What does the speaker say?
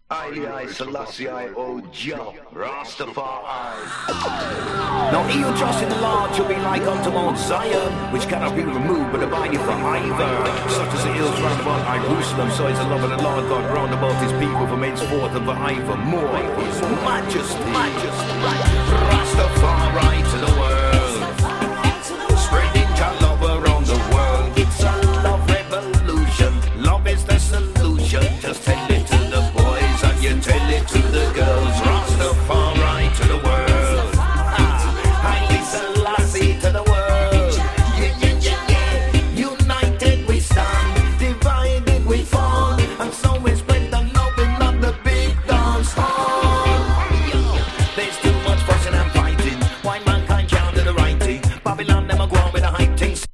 I, Selassie, O Jah, Rastafari. Now he who trusts in the Lord shall be like unto Mount Zion, which cannot be removed but abideth for ever. Such as the hills round about Jerusalem, so is the love of the Lord God round about his people from henceforth and for evermore. His majesty, Rastafari to the